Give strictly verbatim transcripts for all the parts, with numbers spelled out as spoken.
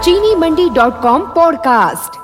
चीनी मंडी dot com podcast.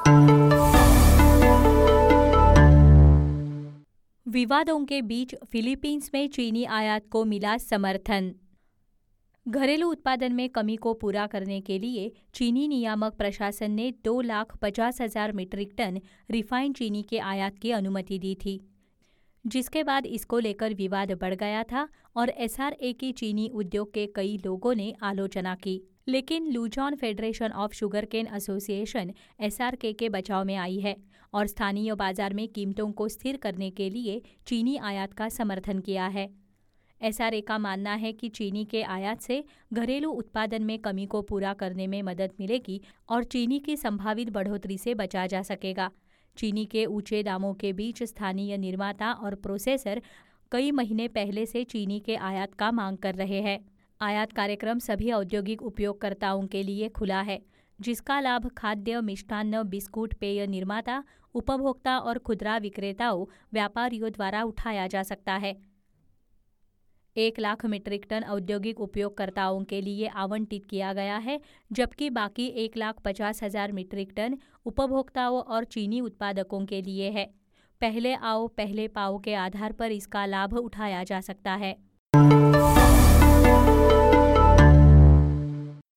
विवादों के बीच फिलीपींस में चीनी आयात को मिला समर्थन। घरेलू उत्पादन में कमी को पूरा करने के लिए चीनी नियामक प्रशासन ने दो लाख पचास हजार मीट्रिक टन रिफाइंड चीनी के आयात की अनुमति दी थी, जिसके बाद इसको लेकर विवाद बढ़ गया था और एस आर ए की चीनी उद्योग के कई लोगों ने आलोचना की। लेकिन Luzon federation of sugarcane association S R K के बचाव में आई है और स्थानीय बाजार में कीमतों को स्थिर करने के लिए चीनी आयात का समर्थन किया है। एस आर ए का मानना है कि चीनी के आयात से घरेलू उत्पादन में कमी को पूरा करने में मदद मिलेगी और चीनी की संभावित बढ़ोतरी से बचा जा सकेगा। चीनी के ऊंचे दामों के बीच स्थानीय निर्माता और प्रोसेसर कई महीने पहले से चीनी के आयात का मांग कर रहे हैं। आयात कार्यक्रम सभी औद्योगिक उपयोगकर्ताओं के लिए खुला है, जिसका लाभ खाद्य, मिष्टान्न, बिस्कुट, पेय निर्माता, उपभोक्ता और खुदरा विक्रेताओं, व्यापारियों द्वारा उठाया जा सकता है। एक लाख मीट्रिक टन औद्योगिक उपयोगकर्ताओं के लिए आवंटित किया गया है, जबकि बाकी एक लाख पचास हजार मीट्रिक टन उपभोक्ताओं और चीनी उत्पादकों के लिए है। पहले आओ पहले पाओ के आधार पर इसका लाभ उठाया जा सकता है।